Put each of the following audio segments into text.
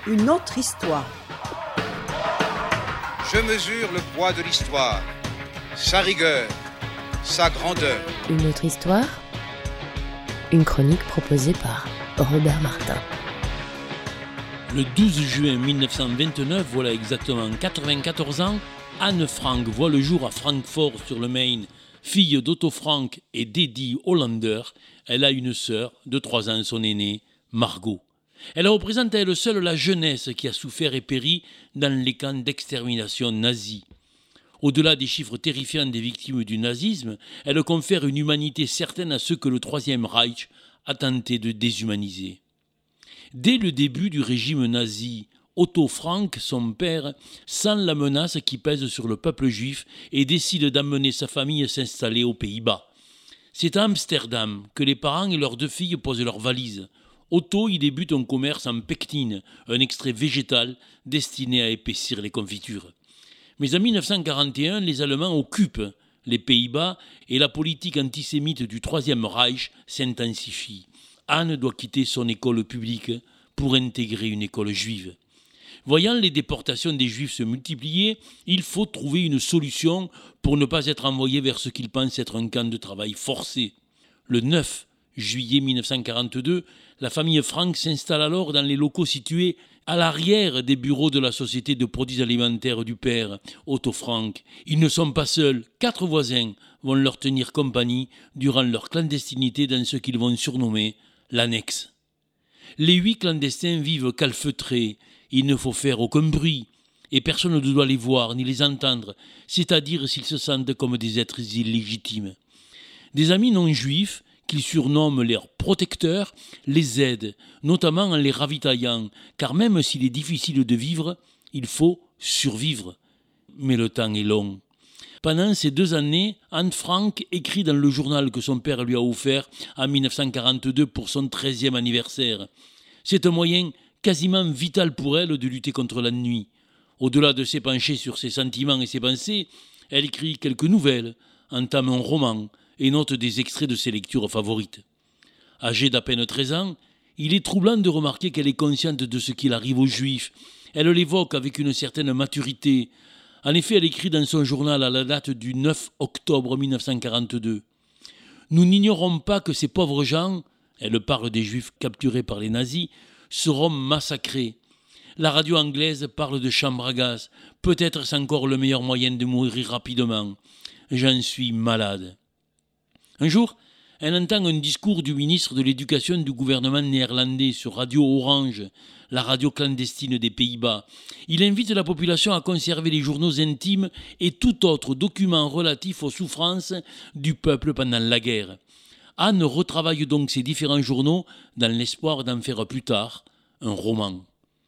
Une autre histoire. Je mesure le poids de l'histoire, sa rigueur, sa grandeur. Une autre histoire. Une chronique proposée par Robert Martin. Le 12 juin 1929, voilà exactement 94 ans, Anne Frank voit le jour à Francfort-sur-le-Main. Fille d'Otto Frank et d'Eddie Hollander, elle a une sœur de 3 ans, son aînée, Margot. Elle représente à elle seule la jeunesse qui a souffert et péri dans les camps d'extermination nazis. Au-delà des chiffres terrifiants des victimes du nazisme, elle confère une humanité certaine à ceux que le Troisième Reich a tenté de déshumaniser. Dès le début du régime nazi, Otto Frank, son père, sent la menace qui pèse sur le peuple juif et décide d'emmener sa famille s'installer aux Pays-Bas. C'est à Amsterdam que les parents et leurs 2 filles posent leurs valises. Otto y débute un commerce en pectine, un extrait végétal destiné à épaissir les confitures. Mais en 1941, les Allemands occupent les Pays-Bas et la politique antisémite du Troisième Reich s'intensifie. Anne doit quitter son école publique pour intégrer une école juive. Voyant les déportations des Juifs se multiplier, il faut trouver une solution pour ne pas être envoyé vers ce qu'ils pensent être un camp de travail forcé. Le 9 juillet 1942, la famille Frank s'installe alors dans les locaux situés à l'arrière des bureaux de la société de produits alimentaires du père, Otto Frank. Ils ne sont pas seuls, 4 voisins vont leur tenir compagnie durant leur clandestinité dans ce qu'ils vont surnommer l'annexe. Les 8 clandestins vivent calfeutrés. Il ne faut faire aucun bruit, et personne ne doit les voir ni les entendre, c'est-à-dire s'ils se sentent comme des êtres illégitimes. Des amis non-juifs, qu'ils surnomment leurs protecteurs, les aident, notamment en les ravitaillant, car même s'il est difficile de vivre, il faut survivre. Mais le temps est long. Pendant ces 2 années, Anne Frank écrit dans le journal que son père lui a offert en 1942 pour son 13e anniversaire. C'est un moyen quasiment vital pour elle de lutter contre l'ennui. Au-delà de s'épancher sur ses sentiments et ses pensées, elle écrit quelques nouvelles, entame un roman et note des extraits de ses lectures favorites. Âgée d'à peine 13 ans, il est troublant de remarquer qu'elle est consciente de ce qu'il arrive aux Juifs. Elle l'évoque avec une certaine maturité. En effet, elle écrit dans son journal à la date du 9 octobre 1942. « Nous n'ignorons pas que ces pauvres gens, elle parle des Juifs capturés par les nazis, seront massacrés. La radio anglaise parle de chambre à gaz. Peut-être c'est encore le meilleur moyen de mourir rapidement. J'en suis malade. » Un jour, elle entend un discours du ministre de l'Éducation du gouvernement néerlandais sur Radio Orange, la radio clandestine des Pays-Bas. Il invite la population à conserver les journaux intimes et tout autre document relatif aux souffrances du peuple pendant la guerre. Anne retravaille donc ses différents journaux dans l'espoir d'en faire plus tard un roman.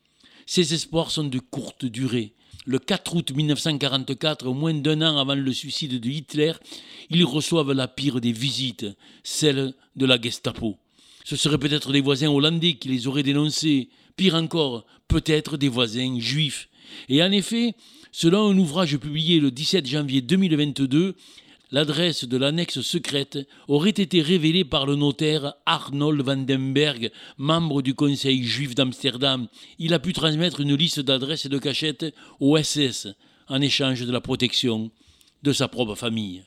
Ces espoirs sont de courte durée. Le 4 août 1944, moins d'1 an avant le suicide de Hitler, ils reçoivent la pire des visites, celle de la Gestapo. Ce seraient peut-être des voisins hollandais qui les auraient dénoncés, pire encore, peut-être des voisins juifs. Et en effet, selon un ouvrage publié le 17 janvier 2022, l'adresse de l'annexe secrète aurait été révélée par le notaire Arnold Vandenberg, membre du conseil juif d'Amsterdam. Il a pu transmettre une liste d'adresses et de cachettes au SS en échange de la protection de sa propre famille.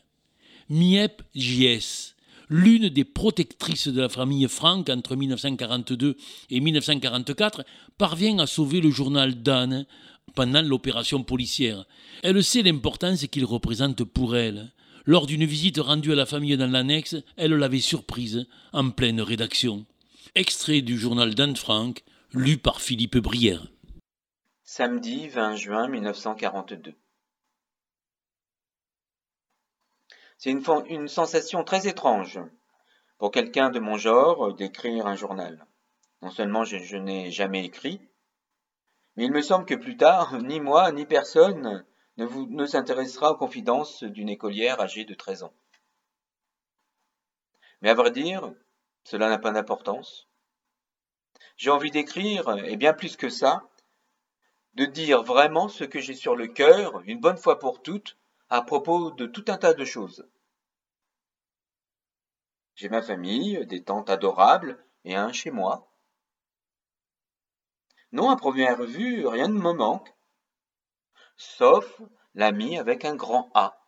Miep J.S., l'une des protectrices de la famille Frank entre 1942 et 1944, parvient à sauver le journal d'Anne pendant l'opération policière. Elle sait l'importance qu'il représente pour elle. Lors d'une visite rendue à la famille dans l'annexe, elle l'avait surprise en pleine rédaction. Extrait du journal d'Anne Frank, lu par Philippe Brière. Samedi 20 juin 1942. C'est une sensation très étrange pour quelqu'un de mon genre d'écrire un journal. Non seulement je n'ai jamais écrit, mais il me semble que plus tard, ni moi ni personne ne s'intéressera aux confidences d'une écolière âgée de 13 ans. Mais à vrai dire, cela n'a pas d'importance. J'ai envie d'écrire, et bien plus que ça, de dire vraiment ce que j'ai sur le cœur, une bonne fois pour toutes, à propos de tout un tas de choses. J'ai ma famille, des tantes adorables et un chez moi. Non, à première vue, rien ne me manque, sauf l'ami avec un grand A.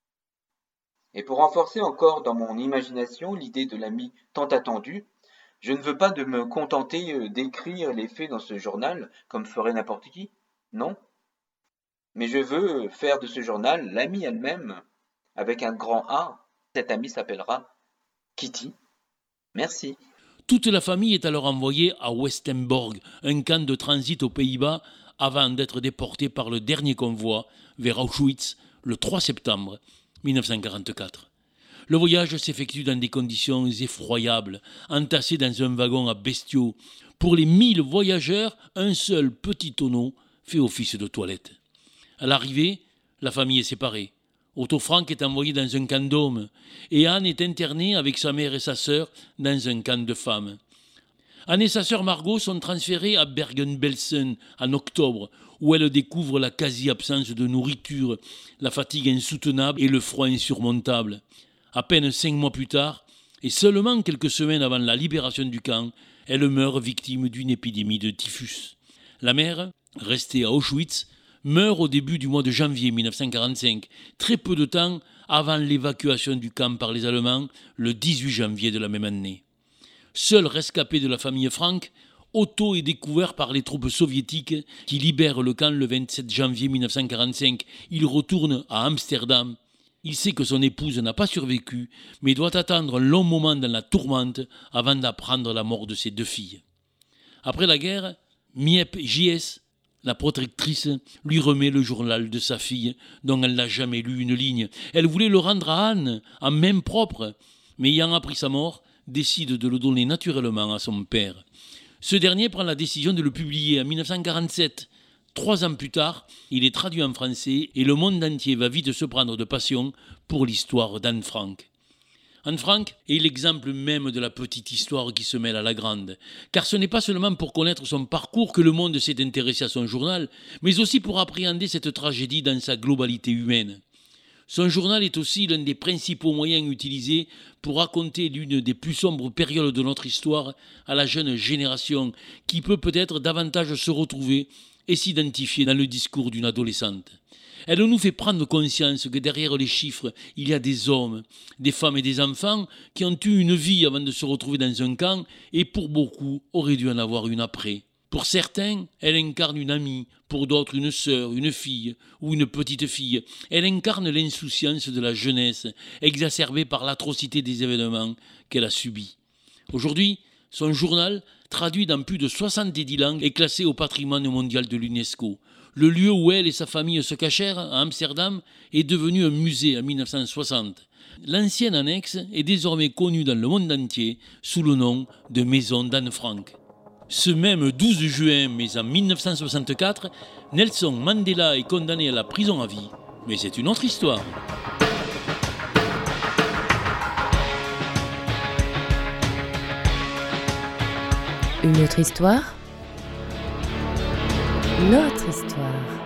Et pour renforcer encore dans mon imagination l'idée de l'ami tant attendu, je ne veux pas de me contenter d'écrire les faits dans ce journal comme ferait n'importe qui, non. Mais je veux faire de ce journal l'ami elle-même avec un grand A. Cet ami s'appellera Kitty. Merci. Toute la famille est alors envoyée à Westerbork, un camp de transit aux Pays-Bas, avant d'être déportée par le dernier convoi vers Auschwitz le 3 septembre 1944. Le voyage s'effectue dans des conditions effroyables, entassés dans un wagon à bestiaux. Pour les 1000 voyageurs, un seul petit tonneau fait office de toilette. À l'arrivée, la famille est séparée. Otto Frank est envoyé dans un camp d'hommes et Anne est internée avec sa mère et sa sœur dans un camp de femmes. Anne et sa sœur Margot sont transférées à Bergen-Belsen en octobre, où elles découvrent la quasi-absence de nourriture, la fatigue insoutenable et le froid insurmontable. À peine 5 mois plus tard, et seulement quelques semaines avant la libération du camp, elle meurt victime d'une épidémie de typhus. La mère, restée à Auschwitz, meurt au début du mois de janvier 1945, très peu de temps avant l'évacuation du camp par les Allemands, le 18 janvier de la même année. Seul rescapé de la famille Frank, Otto est découvert par les troupes soviétiques qui libèrent le camp le 27 janvier 1945. Il retourne à Amsterdam. Il sait que son épouse n'a pas survécu, mais doit attendre un long moment dans la tourmente avant d'apprendre la mort de ses 2 filles. Après la guerre, Miep J.S., la protectrice, lui remet le journal de sa fille, dont elle n'a jamais lu une ligne. Elle voulait le rendre à Anne, en main propre, mais ayant appris sa mort, décide de le donner naturellement à son père. Ce dernier prend la décision de le publier en 1947. 3 ans plus tard, il est traduit en français et le monde entier va vite se prendre de passion pour l'histoire d'Anne Frank. Anne Frank est l'exemple même de la petite histoire qui se mêle à la grande, car ce n'est pas seulement pour connaître son parcours que le monde s'est intéressé à son journal, mais aussi pour appréhender cette tragédie dans sa globalité humaine. Son journal est aussi l'un des principaux moyens utilisés pour raconter l'une des plus sombres périodes de notre histoire à la jeune génération, qui peut-être davantage se retrouver et s'identifier dans le discours d'une adolescente. Elle nous fait prendre conscience que derrière les chiffres, il y a des hommes, des femmes et des enfants qui ont eu une vie avant de se retrouver dans un camp et pour beaucoup auraient dû en avoir une après. Pour certains, elle incarne une amie, pour d'autres une sœur, une fille ou une petite fille. Elle incarne l'insouciance de la jeunesse, exacerbée par l'atrocité des événements qu'elle a subis. Aujourd'hui, son journal, traduit dans plus de 70 langues, est classé au patrimoine mondial de l'UNESCO. Le lieu où elle et sa famille se cachèrent, à Amsterdam, est devenu un musée en 1960. L'ancienne annexe est désormais connue dans le monde entier sous le nom de Maison d'Anne Frank. Ce même 12 juin, mais en 1964, Nelson Mandela est condamné à la prison à vie. Mais c'est une autre histoire. Une autre histoire ? Notre histoire.